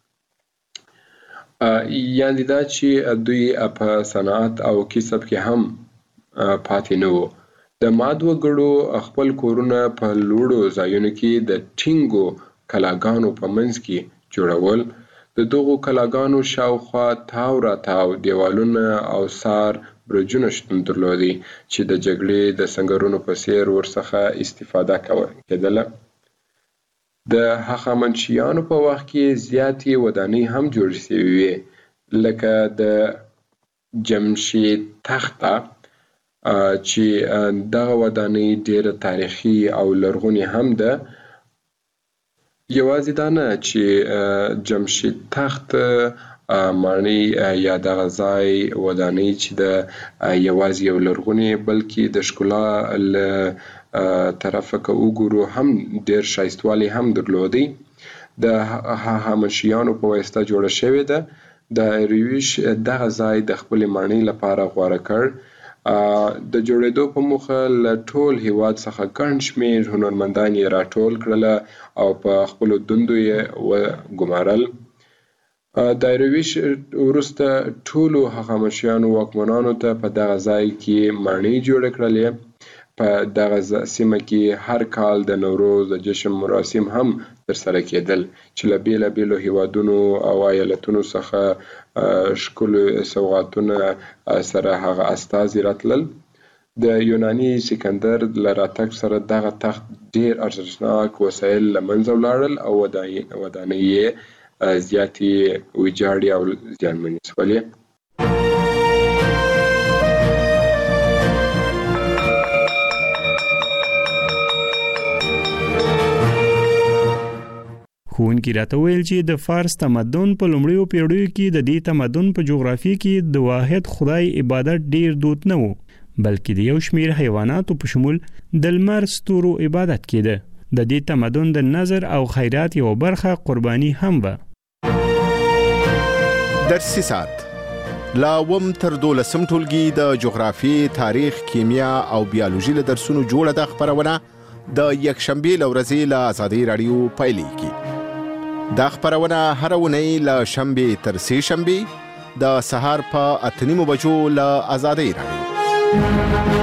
J: یعنې دا چې دوی په صنعت او کسب کې هم پاتې نه وو. د ماد وګړو خپل کورونه په لوړو ځایونو کې د ټینګو کلاګانو په منځ کې جوړول. د دغو کلاګانو شاوخوا تاو را تاو دیوالونه او سار برجونه شتون درلودي چې د جګړې د سنگرونو په څیر ورڅخه استفاده کېدله. د هخامنشیانو په وخت کې زیاتې ودانۍ هم جوړې شوې وې، لکه د جمشید تخته چې دغه ودانۍ ډېره تاریخي او لرغونې هم ده. یوازې دا نه چې جمشید تخت معنی یا دغه ځای ودانۍ چې د یوازې یو لرغونې بلکې د ښکلا له طرفه که وګورو هم ډېر ښایستوالی هم درلودی. د هخامنشیانو په واسطه جوړه شوې ده. د ایرویش دغه ځای د خپلې ماڼۍ لپاره غوره کړ. د جوړېدو په موخه له ټول هیواد څخه ګڼ شمېر هنرمندان یې راټول کړله او په خپلو دندو یې وګمارل. د ایرویش وروسته ټولو هخامنشیانو واکمنانو ته په دغه ځای کې ماڼۍ جوړې کړلې. په دغه سیمه کې هر کال د نوروز د جشن مراسم هم ترسره کېدل چې له بیلابیلو هیوادونو او ایالتونو څخه ښکلي سوغاتونه سره هغه استازي راتلل. د یوناني سکندر له راتګ سره دغه تخت ډېر ارزښتناک وسایل له منځه ولاړل او ودانۍ یې زیاتې ویجاړې او زیانمنې شولې.
I: ښوونکي راته ویل چې د فارس تمدن په لومړیو پیړیو کې د دې تمدن په جغرافیه کې د واحد خدای عبادت ډیر دود نه و، بلکې د یو شمیر حیواناتو په شمول د لمر ستورو عبادت کېده. د دې تمدن د نظر او خیرات یو برخه قرباني هم و.
K: درسي ساعت لا وم تر دولسم ټولګي د جغرافي، تاریخ، کیمیا او بیولوژي له درسونو جوړه د خبرونه د یکشنبې له ورځې له آزادۍ راډیو پیلېږي. دا خبرونه هر اونۍ له شنبې تر سې شنبې د سهار په اته نیمو بجو له آزادۍ راډیو.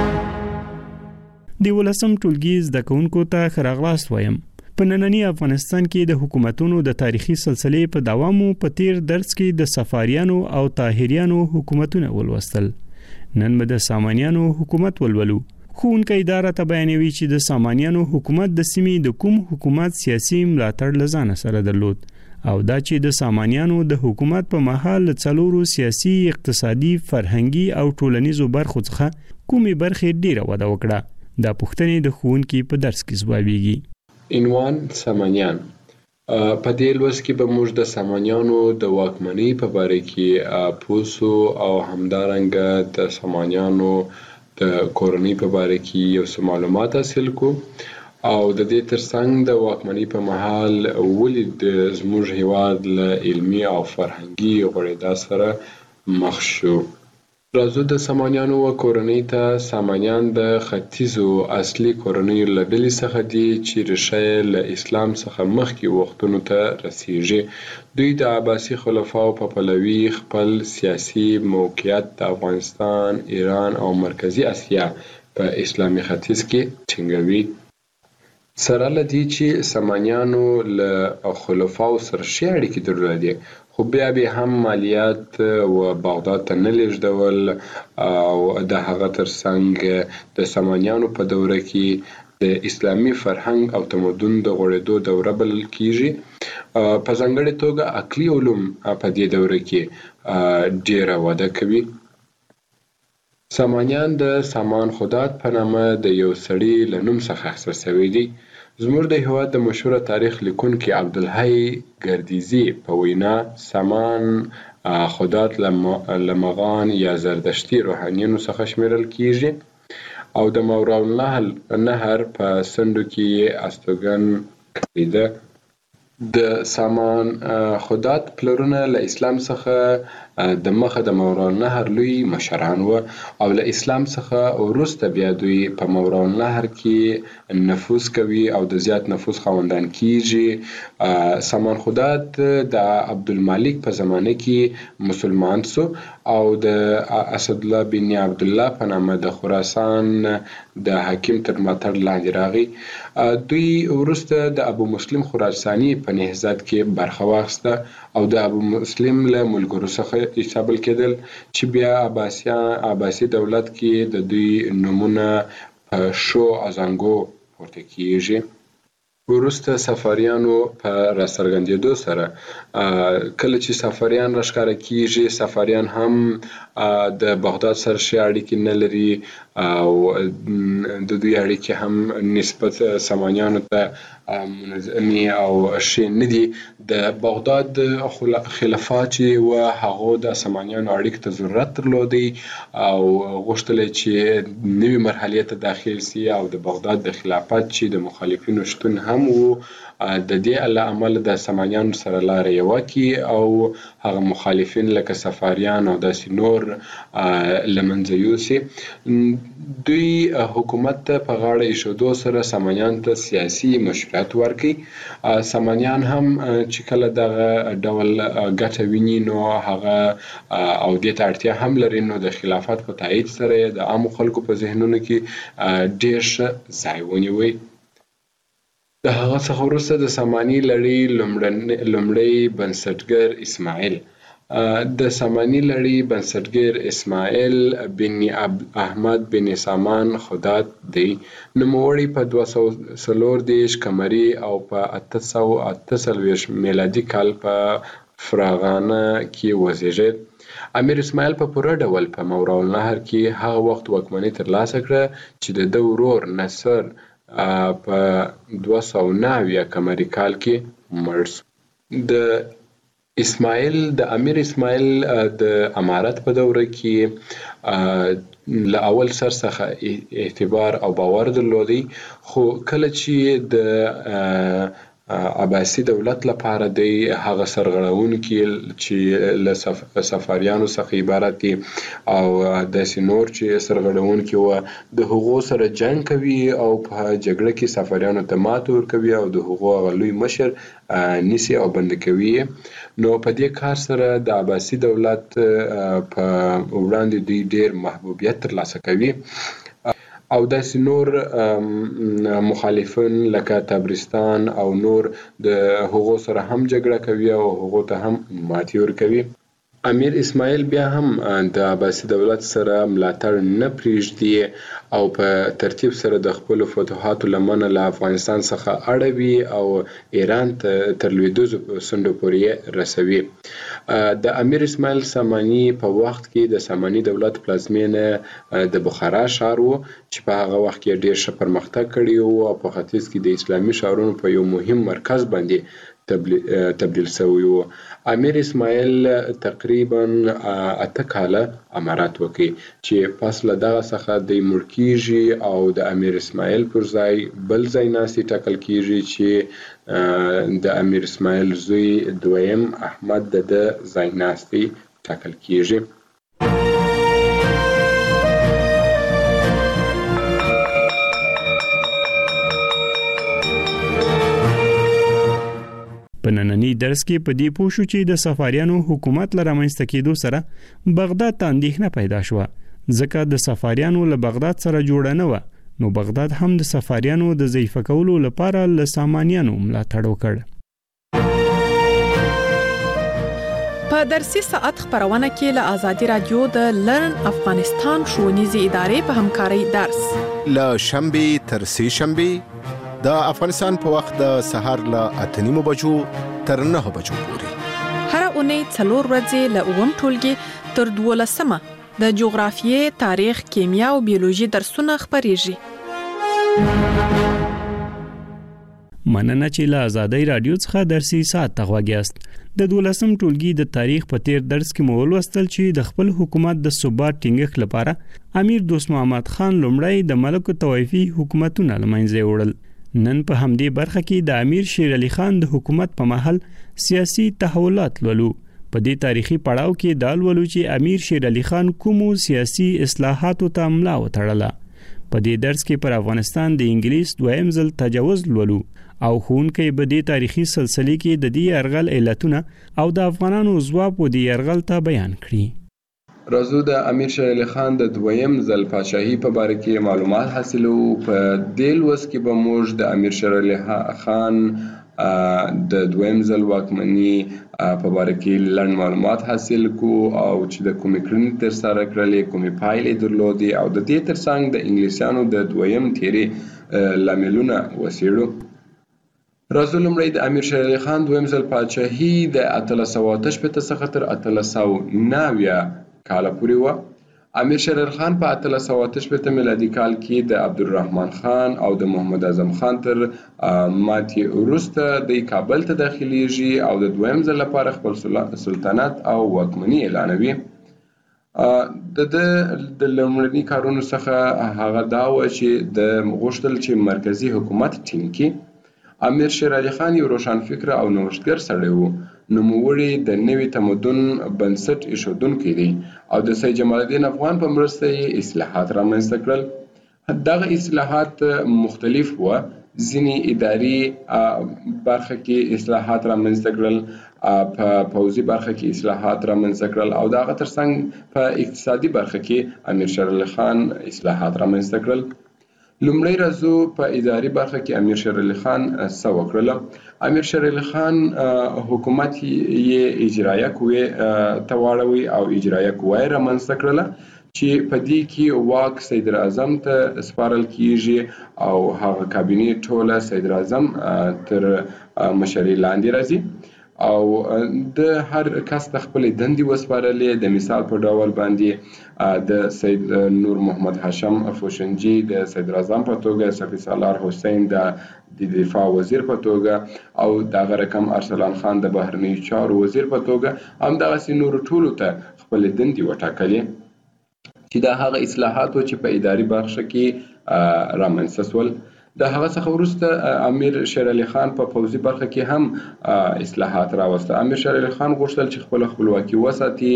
I: د ولسم ټولګي زده کوونکو ته ښه راغلاست وایم. په ننني افغانستان کې د حکومتونو د تاریخي سلسلې په دوامو په تیر درس کې د صفاریانو او طاهریانو حکومتونه ولوستل. نن به د سامانیانو حکومت ولولو. ښوونکی اداره ته بیانوي چې د سامانیانو حکومت د سیمې د کوم حکومت سیاسي ملاتړ له ځانه سره درلود او دا چې د سامانیانو د حکومت په مهال له څلورو سیاسي، اقتصادي، فرهنګي او ټولنیزو برخو څخه کومې برخې ډیره وده وکړه. دا پوښتنې د ښوونکي په درس کې ځوابیږي.
J: عنوان سامانیان. په دې لوست کې به موږ د سامانیانو د واکمنۍ په باره کې پوسو او همدارنګه د سامانیانو د کورنۍ په باره کې یو څه معلومات حاصل کو او د دې ترڅنګ د واکمنۍ په مهال ولې د زموږ هیواد له علمي او فرهنګي غوړېدا سره مخ شو. راځو د سامانیانو و کورنۍ ته. سامانیان د ختیځو اصلي کورنیو له ډلې څخه دي چې ریښه یې له اسلام څخه مخکې وختونو ته رسیږي. دوی د عباسي خلفاو په پلوي خپل سیاسي موقعیت د افغانستان، ایران او مرکزي اسیا په اسلامي ختیځ کې ټینګوي. سره له دې چې سامانیانو له خلفاو سره ښې اړیکې درلودې، خو بیا به هم مالیات و بغداد ته نه لیږدول او د هغه ترڅنګ د سامانیانو په دوره کې د اسلامي فرهنګ او تمدن د غوړېدو دوره بلل کیږي. په ځانګړې توګه عقلي علوم په دې دوره کې ډیره وده کوي. سامانیان د سامان خدات په نامه د یو سړي له نوم څخه اخیستل شوي دي. زموږ د هېواد د مشهوره تاریخ لیکونکي عبدالحی ګردیزي په وینا سامان خدات له مغان یا زردشتي روحانیانو څخه شمیرل کیږي او د ماوراءالنهر نهر په څنډو کې استوګن کړی ده. د سامان خدات پلرونه له اسلام څخه د مخه د مورا النهر لوی مشران و او له اسلام څخه وروسته بیا دوی په مورا النهر کې نفوذ کوي او د زیات نفوذ خاوندان کیږي. سامان خدات د عبدالمالک په زمانه کې مسلمان سو او د اسد الله بن عبد الله په نامه د خراسان د حاکم تر ملاتړ لاندې راغی. دوی وروسته د ابو مسلم خراساني په نهضت کې برخه واخیسته او د ابو مسلم له ملګرو څخه حسابل کېدل چې بیا عباسیان عباسي دولت کې د دوی نمونه په شو ازانګو پورته کیږي. وروسته سفاریانو په راڅرګندېدو سره کله چې سفاریان راښکاره کیږي، سفاریان هم د بغداد سره ښې اړیکې نه لري او د دوی اړیکې هم نسبت سامانیانو ته منظمې او ښې نه دي. د بغداد خلفا چې و هغو د سامانیانو اړیکو ته ضرورت درلودی او غوښتل چې نوې مرحلې ته داخل سي او د بغداد د خلافت چې د مخالفینو شتون هم و د دې له امله د سامانیانو سره لاره یوه کړي او هغه مخالفین لکه سفاریان او داسې نور له منځه یوسي. دوی حکومت ته په غاړه ایښودو سره سامانیانو ته سیاسي مشروعیت ورکړي. سامانیان هم چې کله دغه ډول ګټه ویني نو هغه او دې ته اړتیا هم لري نو د خلافت په تایید سره د عامو خلکو په ذهنونو کې ډېر ښه ځای ونیوی. د هغه څخه وروسته د ساماني لړۍ لومړی بنسټګر اسماعیل د ساماني لړۍ بنسټګر اسماعیل بن احمد بن سامان خدات دی. نوموړی په دوه سوه څلور دېرش قمري او په اته سوه اته څلوېښت میلادي کال په فراغانه کې وزیږید. امیر اسماعیل په پوره ډول په مورا النهر کې هغه وخت واکمني ترلاسه کړه چې د ده ورور نصر په دوه سوه نهه اویا قمري کال کې مړ سو. د اسماعیل د امیر اسماعیل د امارت په دوره کې له اول سر څخه اعتبار او باور درلودی، خو کله چې د عباسي دولت لپاره د هغه سرغړونکي چې له سفاریانو څخه عبارت دي او داسې نور چې سرغړونکي و د هغو سره جنګ کوي او په جګړه کې سفاریانو ته ماته ورکوي او د هغو هغه لوی مشر نیسي او بندي کوي. نو په دې کار سره د عباسي دولت په وړاندې دوی ډېر محبوبیت ترلاسه کوي او داسې نور مخالفین لکه تبرستان او نور د هغو سره هم جګړه کوي او هغو ته هم ماتې ورکوي. امیر اسماعیل بیا هم د عباسي دولت سره ملاتړ نه پرېږدي او په ترتیب سره د خپلو فتوحاتو لمنه له افغانستان څخه اړوي او ایران ته تر لویدیځو څنډو پورې رسوي. د امیر اسماعیل ساماني په وخت کې د ساماني دولت پلازمینه د بخارا ښار و چې په هغه وخت کې ډېر ښه پرمختګ کړی و او په ختیځ کې د اسلامي ښارونو په یو مهم مرکز باندې تبدیل شوی و. امیر اسماعیل تقریبا اته کاله امارت وکړي چې پس له دغه څخه دی مړ کیږي او د امیر اسماعیل پر ځای بل ځایناستی ټاکل کیږي چې د امیر اسماعیل زوی دویم احمد د ده ځایناستی ټاکل کیږي.
I: په نننی درس کې په دې پوه شو چې د سفاریانو حکومت له رامنځته کېدو سره بغداد ته اندېښنه پیدا شوه، ځکه د سفاریانو له بغداد سره جوړه نه وه. نو بغداد هم د سفاریانو د ضعیفه کولو لپاره له سامانیانو ملاتړ وکړ.
H: په درسي ساعت خبرونه کې له آزادي رادیو د لرن افغانستان ښوونیزې ادارې په همکارۍ درس
K: له شنبې تر سې شنبې د افغانستان په وخت د سهار له اته نیمو بجو تر نهه بجو پورې
H: هر اونۍ څلور ورځې له اووم ټولګي تر دولسمه د جغرافیې، تاریخ، کیمیا او بیولوژي درسونه خپریږي.
I: مننه چې له آزادۍ رادیو څخه درسي ساعت ته غوږیاست. د دولسم ټولګي د تاریخ په تیر درس کې مو ولوستل چې د خپل حکومت د ثبات ټینګښت لپاره امیر دوست محمد خان لومړی د ملک طوایفي حکومتونه له منځه وړل. نن په همدې برخه کې د امیر شیر علي خان د حکومت په مهال سیاسي تحولات لولو. په دې تاریخي پړاو کې د ولولو چې امیر شیر علي خان کومو سیاسي اصلاحاتو ته ملا وتړله. په دې درس کې پر افغانستان د انګلیس دویم ځل تجاوز لولو او ښوونکی به دې تاریخي سلسله کې د دې یرغل علتونه او د افغانانو ځواب په دې یرغل ته بیان کړي.
J: راځو د امیر شیر علي خان د دویم ځل پاچاهي په باره کې معلومات حاصلو. په دې لوست کې به موږ د امیر شیر علي خان د دویم ځل واکمني په باره کې لنډ معلومات حاصل کو او چې د کومې کړنې ترسره کړلې، کومې پایلې درلودې او د دې ترڅنګ د انګلیسیانو د دویم تیرې لاملونه وڅېړو. راځو لومړی د امیر شیر علي خان دویم ځل پاچاهي د اتلس سوه اته شپېته څخه تر اتلس سوه نوي کاله پورې وه. امیر شیر علي خان په اتلس سوه اته شپېته میلادي کال کې د عبدالرحمن خان او د محمد اعظم خان تر ماتې وروسته د کابل ته داخلیږي او د دویم ځل لپاره خپل سلطنت او واکمني اعلانوي. د د لومړني کارونو څخه هغه دا و چې د غوښتل چې مرکزی حکومت ټینګ کړي. امیر شیر علي خان یو روښانفکره او نوښتګر سړی و، نوموړی د نوي تمدن بنسټ ایښودونکی دی او د سید جمال الدین افغان په مرسته یې اصلاحات رامنځته کړل. دغه اصلاحات مختلف وه. ځینې اداري برخه کې اصلاحات رامنځته کړل، په پوځي برخه کې اصلاحات رامنځته کړل او د هغه ترڅنګ په اقتصادي برخه کې امیر شیر علي خان اصلاحات رامنځته کړل. لومړی راځو په اداري برخه کې امیر شیر علي خان څه وکړل. امیر شیر علي خان حکومت یې اجرایه قوې ته واړوي او اجرایه قوه یې رامنځته کړله چې په دې کې واک صدر اعظم ته سپارل کیږي او هغه کابینې ټوله صدر اعظم تر مشرۍ لاندې راځي او د هر کس د خپلې دندې وسپارلې. د مثال په ډول باندې د سید نور محمد هاشم افوشنجي د صدر اعظم په توګه، صفي سالار حسین د دفاع وزیر په توګه او دغه رقم ارسلان خان د بهرنیو چارو وزیر په توګه همدغسې نورو ټولو ته خپلې دندې وټاکلې چې دا هغه اصلاحات و چې په اداري برخه کې رامنځته شول. د هغه څخه وروسته امیر شیر علي خان په پوځي برخه کې هم اصلاحات راوسته. امیر شیر علي خان غوښتل چې خپل خپلواکي وساتي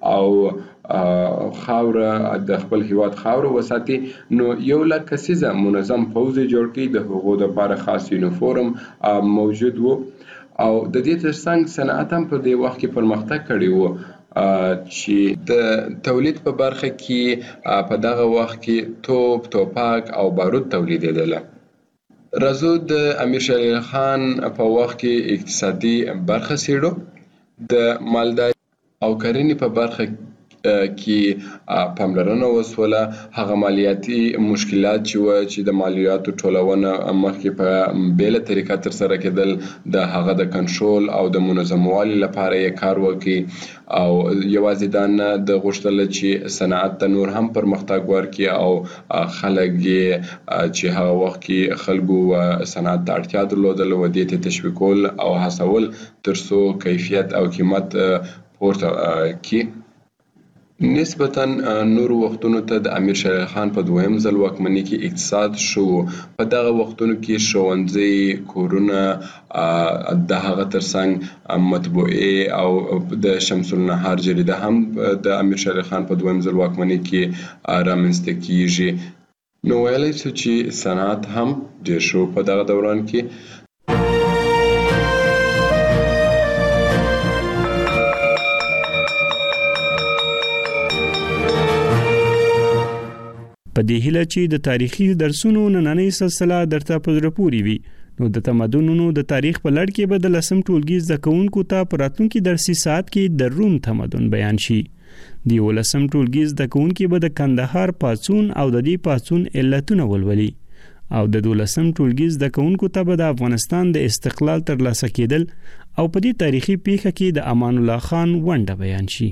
J: او خاوره د خپل هیواد خاوره وساتي، نو یو لک کسیزه منظم پوځ جوړ کړي. د هغو لپاره خاص یونیفورم موجود و او د دې ترڅنګ صنعت هم په دې وخت کې پرمختګ کړی و چې د تولید په برخه کې په دغه وخت کې توپ، توپک او بارود تولیدېدله. راځو د امیر شیر علي خان په وخت کې اقتصادي برخه څېړو. د مالداري او کرنې په برخه کې پاملرنه وسوله. هغه مالیاتي مشکلات چې و چې د مالیاتو ټولونه مخکې په بیله طریقه ترسره کېدل، د هغه د کنټرول او د منظموالي لپاره یې کار وکړي او یوازې دا نه د غوښتله چې صنعت ته نور هم پرمختګ ورکړي او خلک یې چې هغه وخت کې خلکو صنعت ته اړتیا درلودله و دې ته تشویقول او هڅول تر څو کیفیت او قیمت پورته کړي. نسبتاً نورو وختونو ته د امیر شیر علي خان په دویم ځل واکمنۍ کې اقتصاد شو. په دغه وختونو کې ښوونځي، کورونه، د هغه ترڅنګ مطبوعې او د شمس النهار جریده هم د امیر شیر علي خان په دویم ځل واکمنۍ کې رامنځته کیږي. نو ویلی شو چې صنعت هم ډیر شو په دغه دوران کې.
I: په دې هیله چې د تاریخي درسونو نننۍ سلسله درته په زړه پورې وي، نو د تمدنونو د تاریخ په لړ کې به د لسم ټولګي زده کوونکو ته په راتلونکي درسي ساعت کې د روم تمدن بیان شي. د یولسم ټولګي زده کوونکي به د کندهار پاڅون او د دې پاڅون علتونه ولولي او د دولسم ټولګي زده کوونکو ته به د افغانستان د استقلال ترلاسه کېدل او په دې تاریخي پیښه کې د امان الله خان ونډه بیان شي.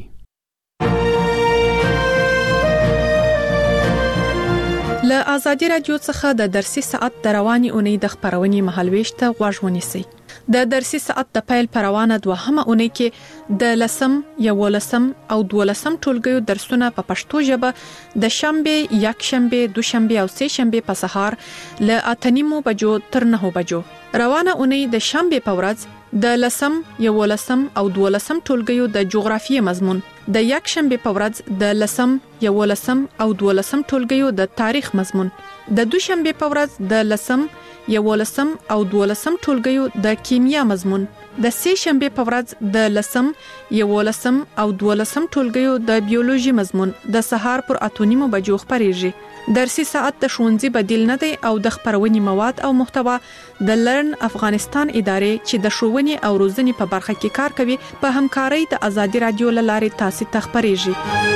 H: له آزادي رادیو څخه د درسي ساعت د رواني اونۍ د خبرونې مهالويش ته غوږ ونیسئ. د درسي ساعت د پیل پروانه دوهمه اونۍ کې د لسم، یولسم او دولسم ټولګیو درسونه په پښتو ژبه د شنبه، یک شنبه، دوشنبه او سه شنبه په سهار له اته نیمو بجو تر نهو بجو. روانه اونۍ د شنبه په ورځ د لسم یولسم او دولسم ټولګیو د جغرافیې مضمون، د یک شنبه په ورځ د لسم یولسم او دولسم ټولګیو د تاریخ مضمون، د دوشنبه په ورځ د لسم یولسم او دولسم ټولګیو د کیمیا مضمون، د سه شنبه په ورځ د لسم یولسم او دولسم ټولګیو د بیولوژي مضمون د سهار پر اتونیمو بجو خبريږي. درسي ساعت د ښوونځي بدیل نه دی او د خبرونې مواد او محتوا د لرن افغانستان ادارې چې د ښوونې او روزنې په برخه کې کار کوي په همکارۍ د ازادي رادیو لارې تاسو ته خبريږي.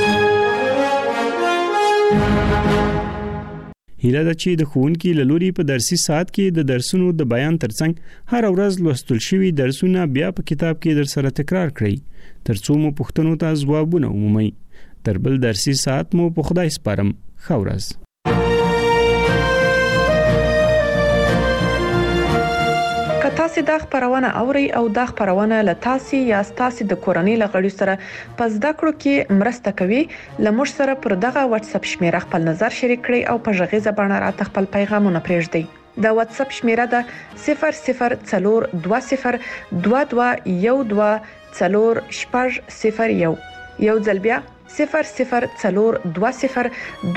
I: هیله ده چې د ښوونکي له لوري په درسي ساعت کې د درسونو د بیان ترڅنګ هر ورځ لوستل شوي درسونه بیا په کتاب کې در سره تکرار کړئ ترڅو مو پوښتنو ته ځوابونه ومومئ. تر بل درسي ساعت مو په خدای سپارم. ښه ورځ.
H: که تاسو د خبرونه اوري او د خبرونه له تاسو یا تاسو د کورنۍ لغړی سره په زده کړو کې مرسته کوي، لمر سره پر دغه واتس اپ شمیره خپل نظر شریک کړئ او په ژغې زبانه راته خپل پیغامونه پرېږدئ. د واتس اپ شمیره ده صفر صفر څلور دوه صفر دوه دوه یو دوه څلور شپږ صفر یو. یو ځل بیا صفر صفر څلور دوه صفر